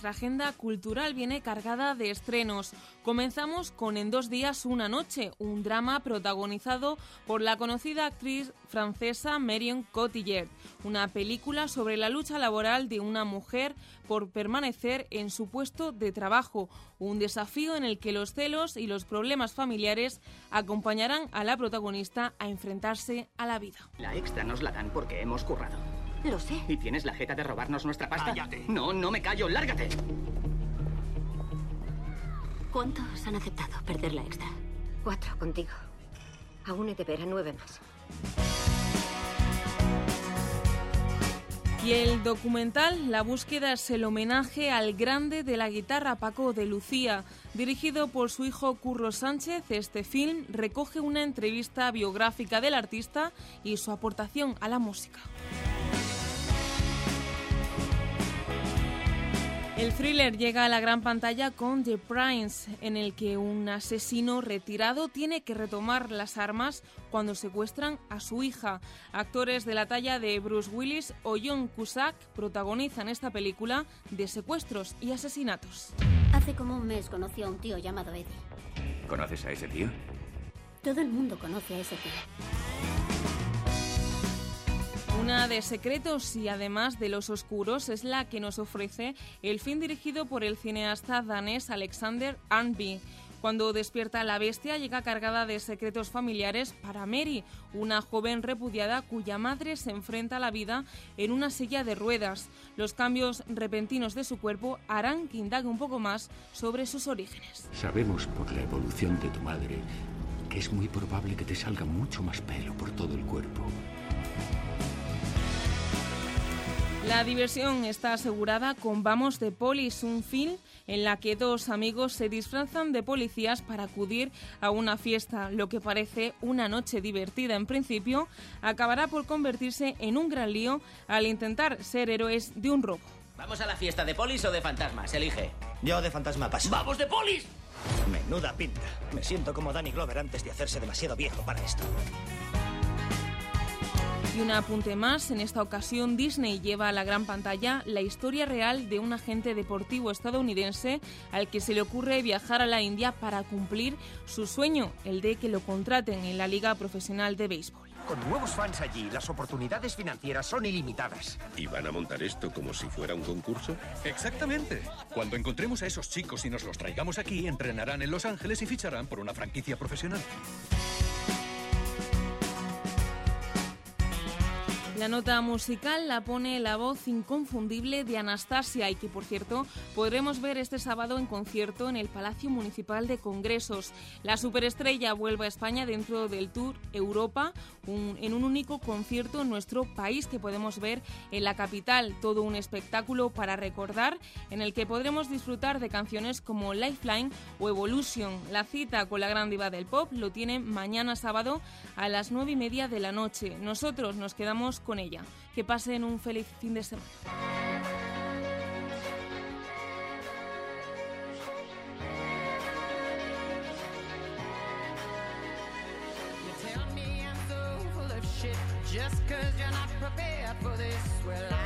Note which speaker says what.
Speaker 1: nuestra agenda cultural viene cargada de estrenos. Comenzamos con En 2 días, una noche, un drama protagonizado por la conocida actriz francesa Marion Cotillard, una película sobre la lucha laboral de una mujer por permanecer en su puesto de trabajo, un desafío en el que los celos y los problemas familiares acompañarán a la protagonista a enfrentarse a la vida.
Speaker 2: La extra nos la dan porque hemos currado.
Speaker 3: Lo sé.
Speaker 2: ¿Y tienes la jeta de robarnos nuestra pasta?
Speaker 4: ¡Cállate!
Speaker 2: No, no me callo, lárgate.
Speaker 3: ¿Cuántos han aceptado perder la extra?
Speaker 5: 4 contigo. Aún he de ver a 9 más.
Speaker 1: Y el documental La búsqueda es el homenaje al grande de la guitarra Paco de Lucía. Dirigido por su hijo Curro Sánchez, este film recoge una entrevista biográfica del artista y su aportación a la música. El thriller llega a la gran pantalla con The Prince, en el que un asesino retirado tiene que retomar las armas cuando secuestran a su hija. Actores de la talla de Bruce Willis o John Cusack protagonizan esta película de secuestros y asesinatos.
Speaker 6: Hace como un mes conocí a un tío llamado Eddie.
Speaker 4: ¿Conoces a ese tío?
Speaker 6: Todo el mundo conoce a ese tío.
Speaker 1: Una de secretos y además de los oscuros es la que nos ofrece el film dirigido por el cineasta danés Alexander Arnby. Cuando despierta la bestia llega cargada de secretos familiares para Mary, una joven repudiada cuya madre se enfrenta a la vida en una silla de ruedas. Los cambios repentinos de su cuerpo harán que indague un poco más sobre sus orígenes.
Speaker 7: Sabemos por la evolución de tu madre que es muy probable que te salga mucho más pelo por todo el cuerpo.
Speaker 1: La diversión está asegurada con Vamos de Polis, un film en la que 2 amigos se disfrazan de policías para acudir a una fiesta. Lo que parece una noche divertida en principio acabará por convertirse en un gran lío al intentar ser héroes de un robo.
Speaker 8: ¿Vamos a la fiesta de polis o de fantasmas? Elige.
Speaker 9: Yo de fantasma paso.
Speaker 8: ¡Vamos de polis!
Speaker 9: Menuda pinta. Me siento como Danny Glover antes de hacerse demasiado viejo para esto.
Speaker 1: Y un apunte más, en esta ocasión Disney lleva a la gran pantalla la historia real de un agente deportivo estadounidense al que se le ocurre viajar a la India para cumplir su sueño, el de que lo contraten en la Liga Profesional de Béisbol.
Speaker 4: Con nuevos fans allí, las oportunidades financieras son ilimitadas.
Speaker 10: ¿Y van a montar esto como si fuera un concurso?
Speaker 11: Exactamente. Cuando encontremos a esos chicos y nos los traigamos aquí, entrenarán en Los Ángeles y ficharán por una franquicia profesional.
Speaker 1: La nota musical la pone la voz inconfundible de Anastasia y que, por cierto, podremos ver este sábado en concierto en el Palacio Municipal de Congresos. La superestrella vuelve a España dentro del Tour Europa en un único concierto en nuestro país que podemos ver en la capital. Todo un espectáculo para recordar en el que podremos disfrutar de canciones como Lifeline o Evolution. La cita con la gran diva del pop lo tiene mañana sábado a las 9:30 de la noche. Nosotros nos quedamos con ella. Que pasen un feliz fin de semana.
Speaker 12: Just 'cause you're not prepared for this, well,